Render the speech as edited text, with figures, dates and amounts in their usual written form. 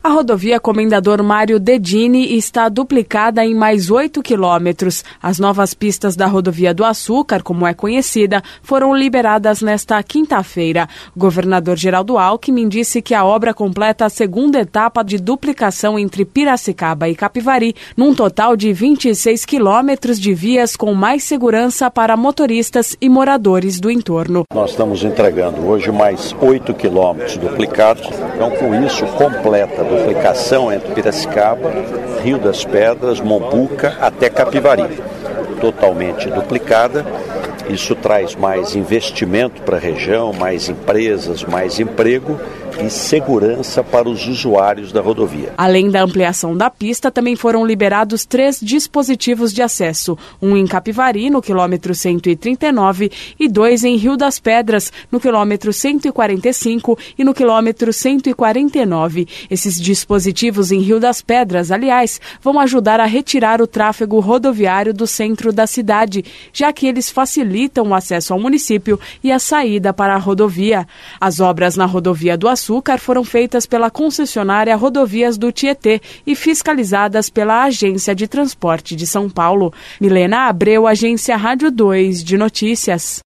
A rodovia Comendador Mário Dedini está duplicada em mais 8 quilômetros. As novas pistas da Rodovia do Açúcar, como é conhecida, foram liberadas nesta quinta-feira. O governador Geraldo Alckmin disse que a obra completa a segunda etapa de duplicação entre Piracicaba e Capivari, num total de 26 quilômetros de vias com mais segurança para motoristas e moradores do entorno. Nós estamos entregando hoje mais 8 quilômetros duplicados, então com isso completa a duplicação entre Piracicaba, Rio das Pedras, Mombuca até Capivari, totalmente duplicada. Isso traz mais investimento para a região, mais empresas, mais emprego e segurança para os usuários da rodovia. Além da ampliação da pista, também foram liberados 3 dispositivos de acesso, um em Capivari, no quilômetro 139, e 2 em Rio das Pedras, no quilômetro 145 e no quilômetro 149. Esses dispositivos em Rio das Pedras, aliás, vão ajudar a retirar o tráfego rodoviário do centro da cidade, já que eles facilitam o acesso ao município e a saída para a rodovia. As obras na rodovia do Açúcar foram feitas pela concessionária Rodovias do Tietê e fiscalizadas pela Agência de Transporte de São Paulo. Milena Abreu, Agência Rádio 2 de Notícias.